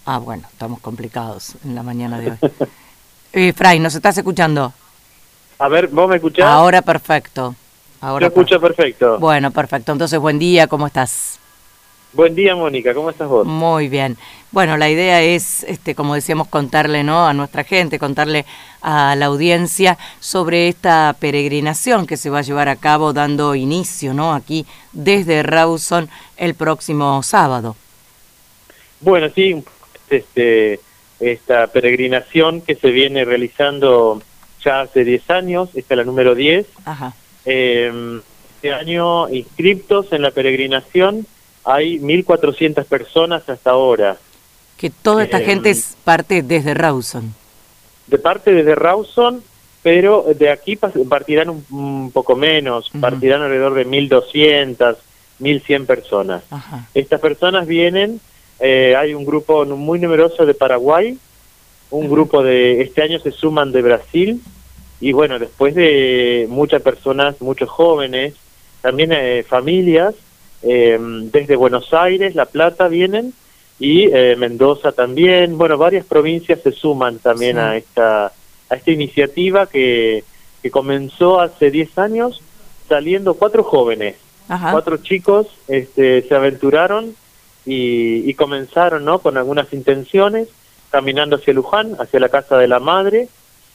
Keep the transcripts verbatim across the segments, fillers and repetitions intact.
Ah, bueno, estamos complicados en la mañana de hoy. eh, Fray, ¿nos estás escuchando? A ver, ¿vos me escuchás? Ahora perfecto. Ahora Yo escucho perfecto. Bueno, perfecto. Entonces, buen día, ¿cómo estás? Buen día, Mónica, ¿cómo estás vos? Muy bien. Bueno, la idea es, este, como decíamos, contarle, ¿no?, a nuestra gente, contarle a la audiencia sobre esta peregrinación que se va a llevar a cabo dando inicio, ¿no?, aquí desde Rawson el próximo sábado. Bueno, sí, este, esta peregrinación que se viene realizando ya hace diez años, esta es la número diez. Ajá. Eh, este año inscriptos en la peregrinación hay mil cuatrocientas personas hasta ahora. Que toda esta eh, gente es parte desde Rawson. De parte desde Rawson, pero de aquí partirán un, un poco menos, uh-huh. partirán alrededor de mil doscientas, mil cien personas. Ajá. Estas personas vienen, eh, hay un grupo muy numeroso de Paraguay, un uh-huh. grupo de, este año se suman de Brasil, y bueno, después de muchas personas, muchos jóvenes, también eh, familias, eh, desde Buenos Aires, La Plata vienen, y eh, Mendoza también, bueno, varias provincias se suman también sí. a esta a esta iniciativa que, que comenzó hace diez años, saliendo cuatro jóvenes, Ajá. cuatro chicos este, se aventuraron y, y comenzaron, ¿no?, con algunas intenciones, caminando hacia Luján, hacia la casa de la madre,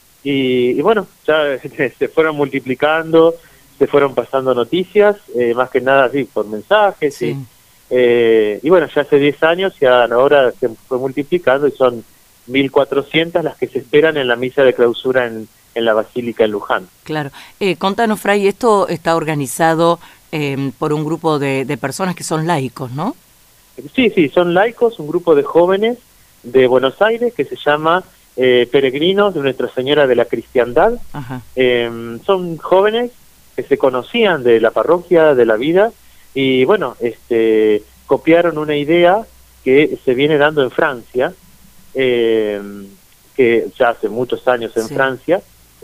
y, y bueno, ya se fueron multiplicando, se fueron pasando noticias, eh, más que nada así, por mensajes, sí. y, eh, y bueno, ya hace diez años y ahora se fue multiplicando y son mil cuatrocientas las que se esperan en la misa de clausura en, en la Basílica en Luján. Claro. Eh, contanos, Fray, esto está organizado eh, por un grupo de, de personas que son laicos, ¿no? Sí, sí, son laicos, un grupo de jóvenes de Buenos Aires que se llama eh, Peregrinos de Nuestra Señora de la Cristiandad. Ajá. Eh, son jóvenes que se conocían de la parroquia, de la vida, y bueno, este, copiaron una idea que se viene dando en Francia, eh, que ya hace muchos años en sí. Francia,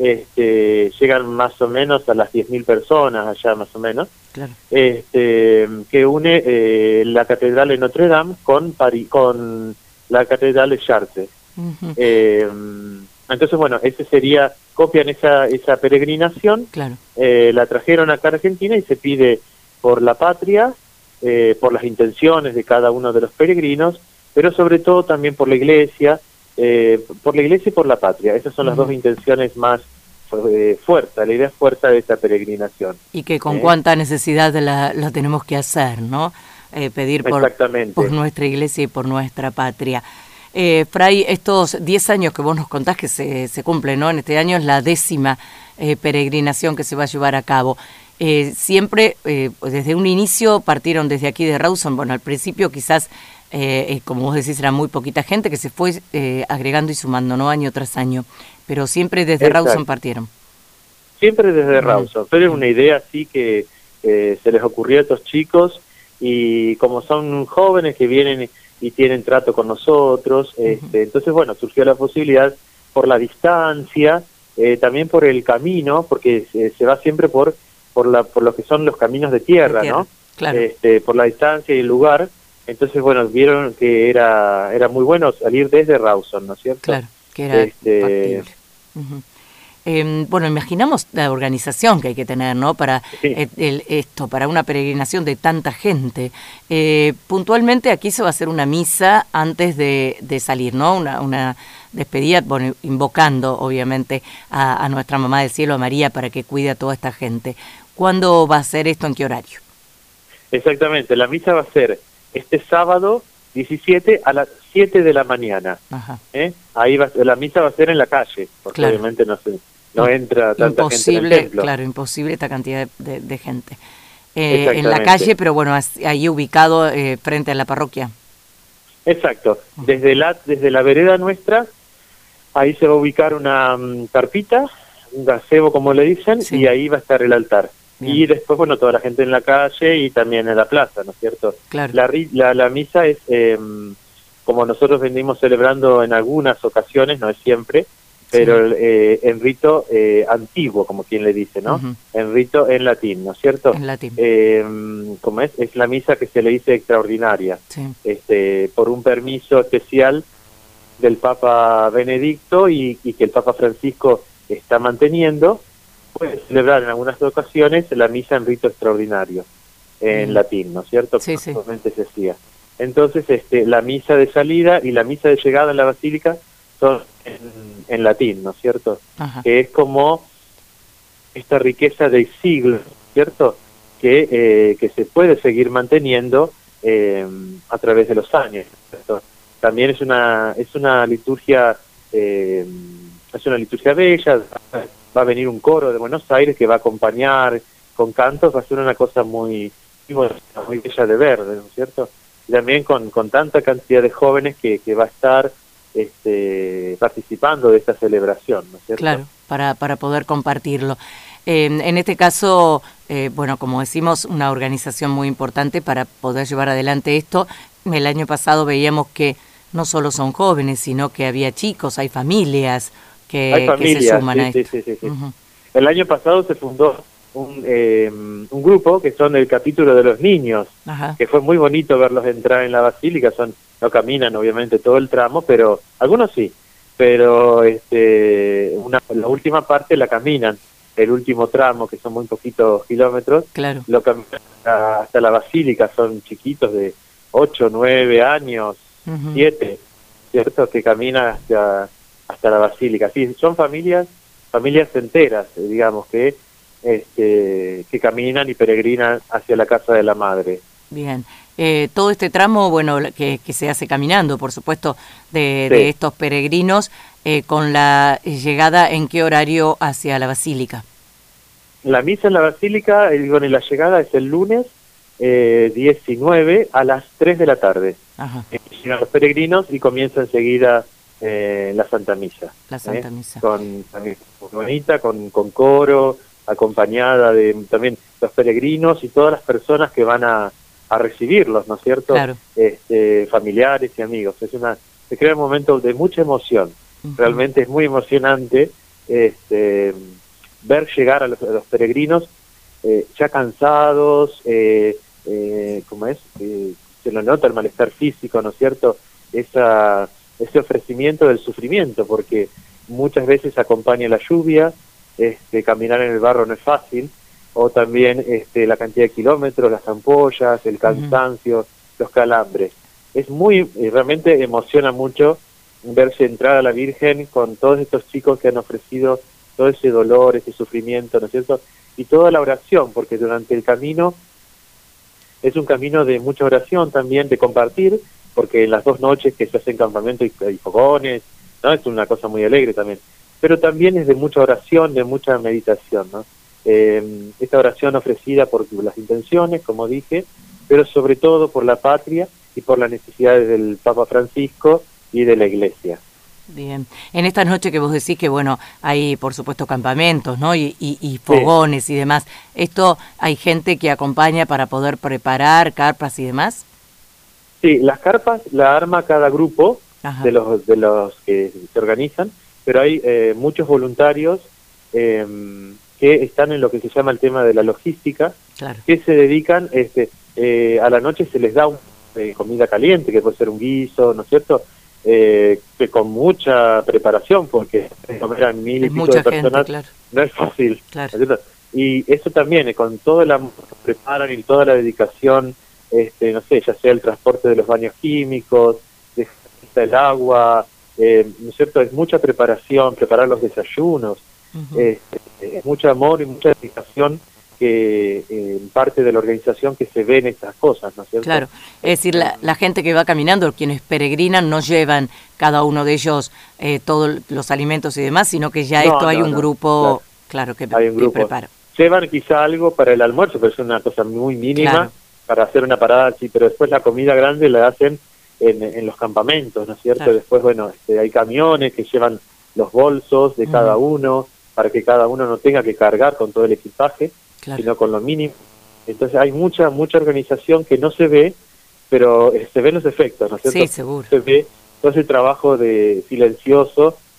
este, llegan más o menos a las diez mil personas allá más o menos, claro. este, que une eh, la Catedral de Notre Dame con, París, con la Catedral de Chartres. Uh-huh. eh, entonces, bueno, ese sería, copian esa, esa peregrinación, claro. eh, la trajeron acá a Argentina y se pide por la patria, eh, por las intenciones de cada uno de los peregrinos, pero sobre todo también por la iglesia, eh, por la iglesia y por la patria. Esas son uh-huh. las dos intenciones más eh, fuertes, la idea fuerte de esta peregrinación. Y que con ¿Eh? cuánta necesidad la, la tenemos que hacer, ¿no? Eh, pedir por, por nuestra iglesia y por nuestra patria. Eh, Fray, estos diez años que vos nos contás que se, se cumplen, ¿no? En este año es la décima eh, peregrinación que se va a llevar a cabo. Eh, siempre, eh, desde un inicio, partieron desde aquí de Rawson. Bueno, al principio quizás, eh, como vos decís, era muy poquita gente que se fue eh, agregando y sumando, ¿no?, año tras año. Pero siempre desde Exacto. Rawson partieron. Siempre desde mm. Rawson. Pero es una idea así que eh, se les ocurrió a estos chicos, y como son jóvenes que vienen y tienen trato con nosotros, uh-huh. este, entonces, bueno, surgió la posibilidad por la distancia, eh, también por el camino, porque se, se va siempre por por la por lo que son los caminos de tierra, de tierra ¿no? Claro. Este, por la distancia y el lugar. Entonces, bueno, vieron que era era muy bueno salir desde Rawson, ¿no es cierto? Claro, que era este, factible. Uh-huh. Eh, bueno, imaginamos la organización que hay que tener, ¿no?, para sí. el, el, esto, para una peregrinación de tanta gente. Eh, puntualmente aquí se va a hacer una misa antes de, de salir, ¿no? Una, una despedida, bueno, invocando, obviamente, a, a nuestra Mamá del Cielo, a María, para que cuide a toda esta gente. ¿Cuándo va a ser esto? ¿En qué horario? Exactamente, la misa va a ser este sábado diecisiete a las siete de la mañana. Ajá. ¿Eh? Ahí va, la misa va a ser en la calle, porque claro. obviamente no se no entra tanta imposible, gente en el templo. Claro, imposible esta cantidad de, de, de gente. Eh, en la calle, pero bueno, ahí ubicado eh, frente a la parroquia. Exacto. Desde la desde la vereda nuestra, ahí se va a ubicar una um, carpita, un gazebo como le dicen, sí. y ahí va a estar el altar. Bien. Y después, bueno, toda la gente en la calle y también en la plaza, ¿no es cierto? Claro. La, la, la misa es, eh, como nosotros venimos celebrando en algunas ocasiones, no es siempre, pero sí. eh, en rito eh, antiguo, como quien le dice, ¿no? Uh-huh. En rito en latín, ¿no es cierto? En latín. Eh, ¿Cómo es? Es la misa que se le dice extraordinaria, sí. este, por un permiso especial del Papa Benedicto y, y que el Papa Francisco está manteniendo. Puede celebrar en algunas ocasiones la misa en rito extraordinario, en mm. latín, ¿no es cierto? Sí, sí. Se hacía. Entonces, este, la misa de salida y la misa de llegada en la basílica son en, en latín, ¿no es cierto? Ajá. Que es como esta riqueza de siglos, ¿cierto? Que, eh, que se puede seguir manteniendo eh, a través de los años, ¿cierto? También es una es una liturgia eh, es una liturgia bella. Va a venir un coro de Buenos Aires que va a acompañar con cantos, va a ser una cosa muy muy, muy bella de ver, ¿no es cierto? Y también con, con tanta cantidad de jóvenes que, que va a estar este, participando de esta celebración, ¿no es cierto? Claro, para, para poder compartirlo. Eh, en este caso, eh, bueno, como decimos, una organización muy importante para poder llevar adelante esto. El año pasado veíamos que no solo son jóvenes, sino que había chicos, hay familias que, hay familias, que se suman sí, a esto. Sí, sí, sí, sí. Uh-huh. El año pasado se fundó un, eh, un grupo que son el capítulo de los niños, Ajá. que fue muy bonito verlos entrar en la basílica. Son no caminan obviamente todo el tramo, pero algunos sí, pero este una, la última parte la caminan, el último tramo, que son muy poquitos kilómetros, claro. lo caminan hasta la basílica. Son chiquitos de ocho, nueve años, uh-huh. siete, ¿cierto? Que caminan hasta, hasta la basílica. Sí, son familias, familias enteras, digamos, que este que caminan y peregrinan hacia la casa de la madre. Bien. Eh, todo este tramo, bueno, que, que se hace caminando, por supuesto, de, sí. de estos peregrinos, eh, con la llegada, ¿en qué horario hacia la basílica? La misa en la basílica, eh, bueno, y la llegada es el lunes eh, diecinueve a las tres de la tarde. Ajá. Eh, llegan los peregrinos y comienza enseguida eh, la Santa Misa. La Santa eh, Misa. Con, también, muy bonita, con, con coro, acompañada de también los peregrinos y todas las personas que van a, a recibirlos, ¿no es cierto? Claro. Este, familiares y amigos. Es una, se crea un momento de mucha emoción. Uh-huh. Realmente es muy emocionante este, ver llegar a los, a los peregrinos eh, ya cansados, eh, eh, ¿cómo es? Eh, se lo nota el malestar físico, ¿no es cierto? Esa, ese ofrecimiento del sufrimiento, porque muchas veces acompaña la lluvia. Este, caminar en el barro no es fácil, o también este, la cantidad de kilómetros, las ampollas, el cansancio, uh-huh. los calambres. Es muy, realmente emociona mucho verse entrar a la Virgen con todos estos chicos que han ofrecido todo ese dolor, ese sufrimiento, ¿no es cierto? Y toda la oración, porque durante el camino es un camino de mucha oración también, de compartir, porque en las dos noches que se hacen campamento y, y fogones, ¿no? Es una cosa muy alegre también. Pero también es de mucha oración, de mucha meditación, ¿no? Eh, esta oración ofrecida por las intenciones, como dije, pero sobre todo por la patria y por las necesidades del Papa Francisco y de la Iglesia. Bien. En esta noche que vos decís que, bueno, hay por supuesto campamentos, ¿no? Y, y, y fogones sí. y demás. ¿Esto hay gente que acompaña para poder preparar carpas y demás? Sí, las carpas la arma cada grupo de los, de los que se organizan, pero hay eh, muchos voluntarios eh, que están en lo que se llama el tema de la logística, claro. que se dedican, este, eh, a la noche se les da un, eh, comida caliente, que puede ser un guiso, ¿no es cierto?, eh, que con mucha preparación, porque comer a mil y pico de personas gente, claro. no es fácil, claro. ¿no es cierto? Y eso también, eh, con todo el amor que preparan y toda la dedicación, este, no sé, ya sea el transporte de los baños químicos, de el agua, Eh, ¿no es cierto? Es mucha preparación, preparar los desayunos, uh-huh. eh, es mucho amor y mucha dedicación que eh, parte de la organización que se ve en estas cosas, ¿no es cierto? Claro, es decir, la, la gente que va caminando, quienes peregrinan, no llevan cada uno de ellos eh, todos los alimentos y demás, sino que ya no, esto no, hay un no, grupo, claro, claro que, hay un grupo. que prepara. Llevan quizá algo para el almuerzo, pero es una cosa muy mínima, claro. para hacer una parada así, pero después la comida grande la hacen En, en los campamentos, ¿no es cierto? Claro. Después, bueno, este, hay camiones que llevan los bolsos de uh-huh. cada uno, para que cada uno no tenga que cargar con todo el equipaje, claro. sino con lo mínimo. Entonces hay mucha mucha organización que no se ve, pero eh, se ven los efectos, ¿no es cierto? Sí, seguro. Se ve todo ese trabajo de silencioso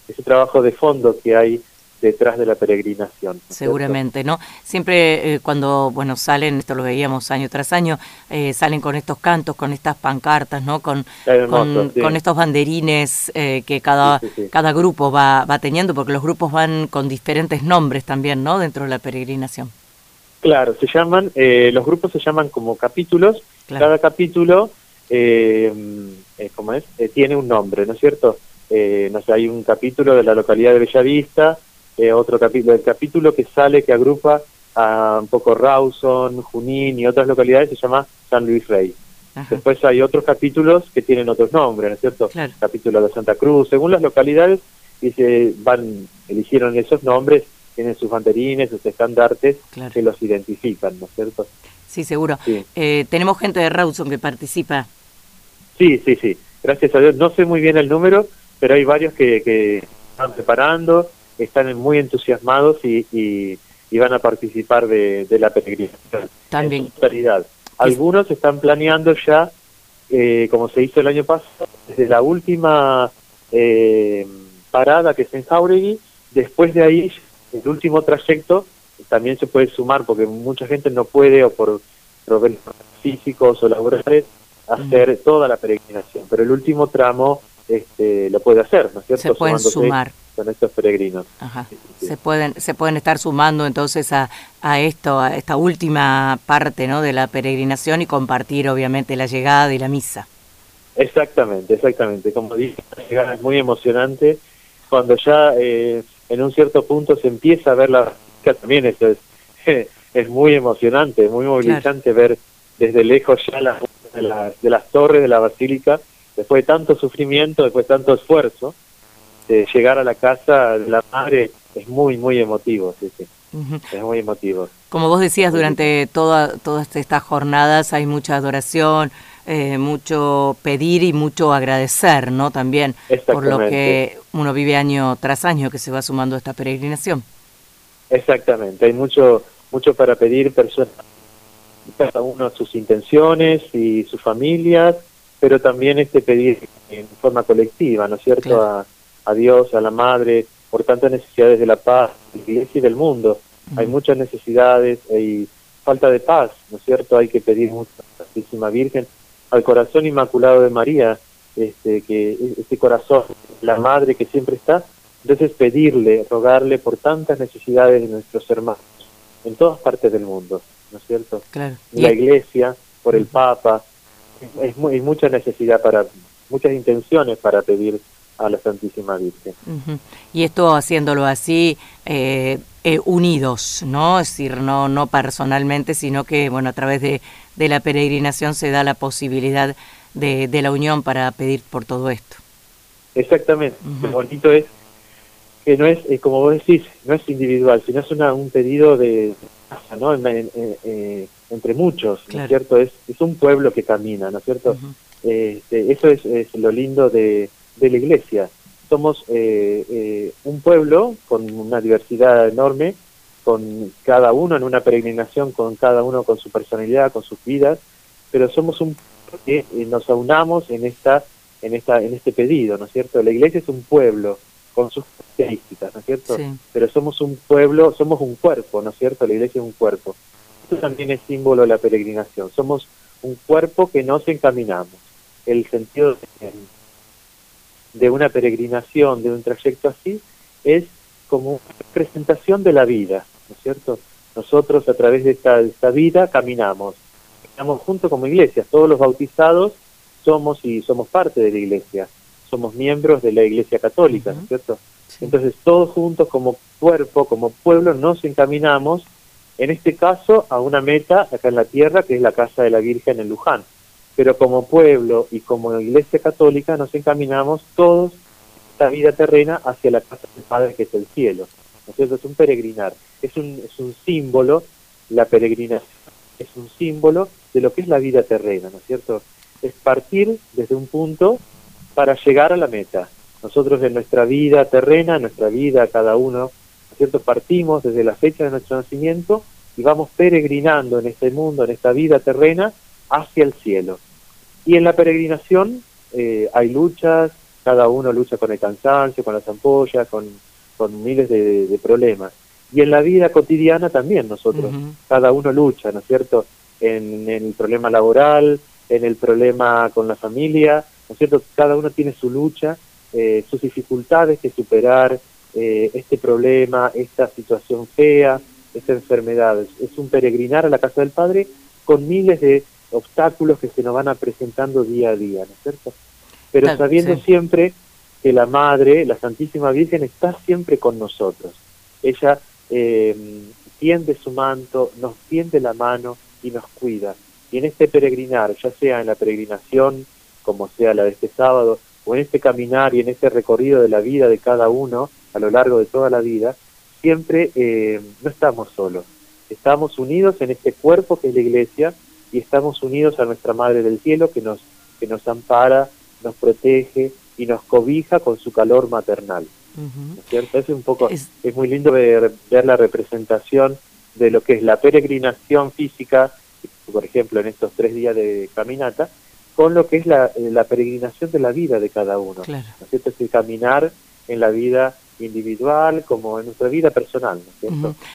ese trabajo de fondo que hay detrás de la peregrinación, ¿no? Seguramente, ¿no? Siempre eh, cuando, bueno, salen, esto lo veíamos año tras año, eh, salen con estos cantos, con estas pancartas, ¿no? Con, hermoso, con, sí. con estos banderines eh, que cada, sí, sí, sí. cada grupo va, va teniendo, porque los grupos van con diferentes nombres también, ¿no? Dentro de la peregrinación. Claro, se llaman, eh, los grupos se llaman como capítulos, claro. Cada capítulo, eh, eh, ¿cómo es? Eh, tiene un nombre, ¿no es cierto? Eh, no sé, hay un capítulo de la localidad de Bellavista, eh, otro capítulo, el capítulo que sale, que agrupa a un poco Rawson, Junín y otras localidades, se llama San Luis Rey. Ajá. Después hay otros capítulos que tienen otros nombres, ¿no es cierto? Claro. Capítulo de Santa Cruz, según las localidades, y se van, eligieron esos nombres, tienen sus banderines, sus estandartes, claro, que los identifican, ¿no es cierto? Sí, seguro. Sí. Eh, tenemos gente de Rawson que participa. Sí, sí, sí. Gracias a Dios. No sé muy bien el número, pero hay varios que, que están preparando, están muy entusiasmados y, y, y van a participar de, de la peregrinación. También. En totalidad. Algunos están planeando ya, eh, como se hizo el año pasado, desde la última eh, parada que es en Jáuregui, después de ahí, el último trayecto, también se puede sumar, porque mucha gente no puede, o por problemas físicos o laborales, hacer mm. toda la peregrinación, pero el último tramo este, lo puede hacer, ¿no es cierto? Se pueden Sumándose sumar con estos peregrinos. Ajá. Sí, sí. Se pueden se pueden estar sumando entonces a, a esto, a esta última parte, ¿no?, de la peregrinación, y compartir obviamente la llegada y la misa. Exactamente, exactamente. Como dije, la llegada es muy emocionante. Cuando ya eh, en un cierto punto se empieza a ver la basílica, también eso es, es muy emocionante, muy movilizante, claro, ver desde lejos ya las de, la, de las torres de la basílica, después de tanto sufrimiento, después de tanto esfuerzo, de llegar a la casa de la madre, es muy, muy emotivo, sí, sí. Uh-huh. Es muy emotivo. Como vos decías, durante toda, todas estas jornadas hay mucha adoración, eh, mucho pedir y mucho agradecer, ¿no? También por lo que uno vive año tras año que se va sumando a esta peregrinación. Exactamente, hay mucho, mucho para pedir, personas, cada uno sus intenciones y sus familias, pero también este pedir en forma colectiva, ¿no es cierto? Claro. A, a Dios, a la Madre, por tantas necesidades de la paz, de la Iglesia y del mundo. Uh-huh. Hay muchas necesidades, hay falta de paz, ¿no es cierto? Hay que pedir mucho a la Santísima Virgen, al corazón inmaculado de María, este, que este corazón, la Madre que siempre está. Entonces pedirle, rogarle por tantas necesidades de nuestros hermanos en todas partes del mundo, ¿no es cierto? Claro. La Iglesia, por el Papa, es muy, hay mucha necesidad para, muchas intenciones para pedir a la Santísima Virgen. Uh-huh. Y esto haciéndolo así, eh, eh, unidos, ¿no? Es decir, no, no personalmente, sino que, bueno, a través de, de la peregrinación se da la posibilidad de, de la unión para pedir por todo esto. Exactamente. Uh-huh. Lo bonito es que no es, eh, como vos decís, no es individual, sino es una, un pedido de, ¿no? En, en, en, entre muchos, ¿no es cierto? Es, es un pueblo que camina, ¿no es cierto? Uh-huh. eh, este, eso es, es lo lindo de, de la Iglesia. Somos eh, eh, un pueblo con una diversidad enorme, con cada uno en una peregrinación, con cada uno con su personalidad, con sus vidas, pero somos un que eh, nos aunamos en esta, en esta, en este pedido, ¿no es cierto? La Iglesia es un pueblo con sus características, ¿no es cierto? Sí. Pero somos un pueblo, somos un cuerpo, ¿no es cierto? La Iglesia es un cuerpo. Esto también es símbolo de la peregrinación. Somos un cuerpo que nos encaminamos. El sentido de, de una peregrinación, de un trayecto así, es como una presentación de la vida, ¿no es cierto? Nosotros a través de esta, de esta vida caminamos. Caminamos juntos como iglesia. Todos los bautizados somos y somos parte de la Iglesia. Somos miembros de la Iglesia Católica, uh-huh. ¿no es cierto? Sí. Entonces todos juntos como cuerpo, como pueblo, nos encaminamos, en este caso, a una meta acá en la tierra, que es la Casa de la Virgen en Luján. Pero como pueblo y como Iglesia Católica nos encaminamos todos esta vida terrena hacia la Casa del Padre, que es el cielo. ¿No es cierto? Es un peregrinar, es un, es un símbolo, la peregrinación es un símbolo de lo que es la vida terrena, ¿no es cierto? Es partir desde un punto para llegar a la meta. Nosotros en nuestra vida terrena, nuestra vida cada uno, ¿no es cierto?, partimos desde la fecha de nuestro nacimiento y vamos peregrinando en este mundo, en esta vida terrena, hacia el cielo. Y en la peregrinación eh, hay luchas, cada uno lucha con el cansancio, con las ampollas, con, con miles de, de problemas. Y en la vida cotidiana también nosotros, uh-huh. cada uno lucha, ¿no es cierto?, en, en el problema laboral, en el problema con la familia, ¿no es cierto?, cada uno tiene su lucha, eh, sus dificultades que superar, eh, este problema, esta situación fea, esta enfermedad. Es un peregrinar a la casa del Padre con miles de obstáculos que se nos van a presentando día a día, ¿no es cierto? Pero claro, sabiendo sí. siempre que la Madre, la Santísima Virgen, está siempre con nosotros. Ella eh, tiende su manto, nos tiende la mano y nos cuida. Y en este peregrinar, ya sea en la peregrinación, como sea la de este sábado, o en este caminar y en este recorrido de la vida de cada uno, a lo largo de toda la vida, siempre eh, no estamos solos. Estamos unidos en este cuerpo que es la Iglesia, y estamos unidos a nuestra Madre del Cielo, que nos, que nos ampara, nos protege y nos cobija con su calor maternal. Uh-huh. ¿No es cierto? Es un poco, es... es muy lindo ver, ver la representación de lo que es la peregrinación física, por ejemplo, en estos tres días de caminata, con lo que es la, la peregrinación de la vida de cada uno. Claro. ¿No es cierto? Es el caminar en la vida individual como en nuestra vida personal, ¿no es cierto? Uh-huh.